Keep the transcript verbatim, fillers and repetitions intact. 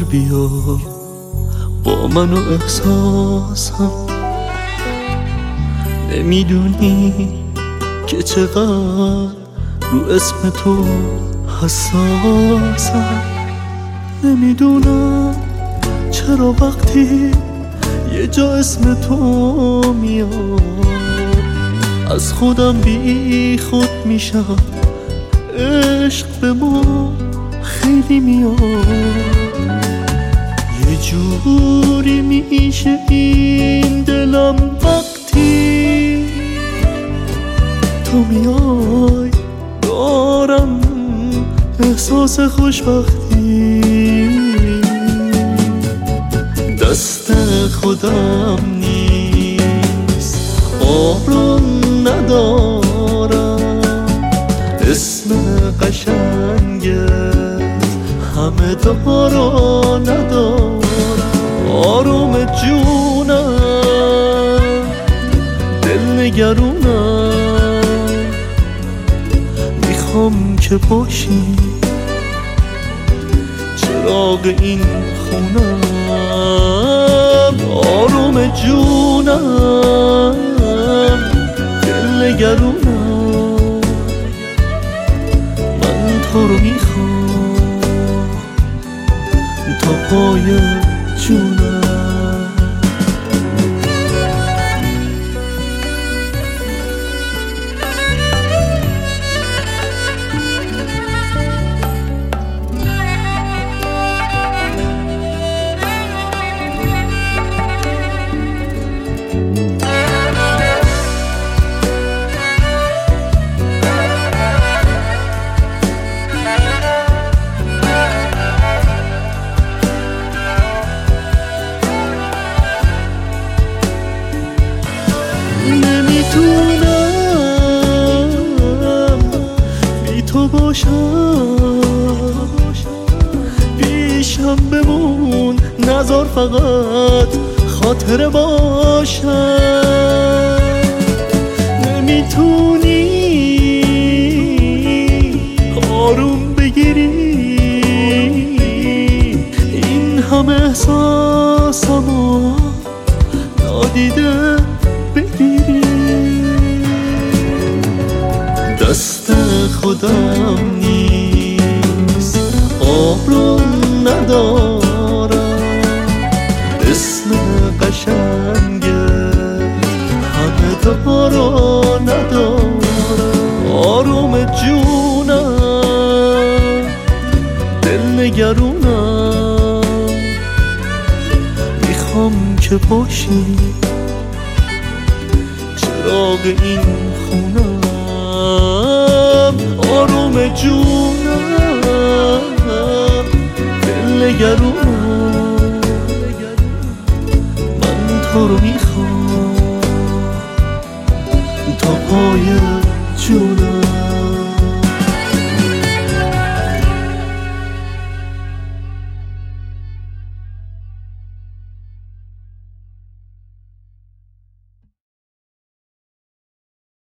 بیا با من و احساسم، نمیدونی که چقدر رو اسم تو حساسم. نمیدونم چرا وقتی یه جا اسم تو میاد از خودم بی خود میشم. عشق به ما خیلی میاد، یه جوری میشه این دلم وقتی تو میای. دارم احساس خوشبختی، دست خودم نیست، آروم ندارم، اسم قشنگت همه دارا ندارم. آروم جونم، دل نگرونم، میخوام که باشی چراغ این خونم. آروم جونم، دل نگرونم، من تو رو میخوام تا پای جونم. نمیتونم بی تو باشم، پیشم بمون، نذار فقط خاطره باشم. نمیتونی آروم بگیری این همه احساسمو نادیده بگیری. دست خودم نیست، آروم ندارم، اسم قشنگت همه دارا ندارم. آروم جونم، دل نگرونم، میخوام که باشی چراغ این خونم. آروم جونم، دل نگرونم، من تو رو میخوام تا پای جونم.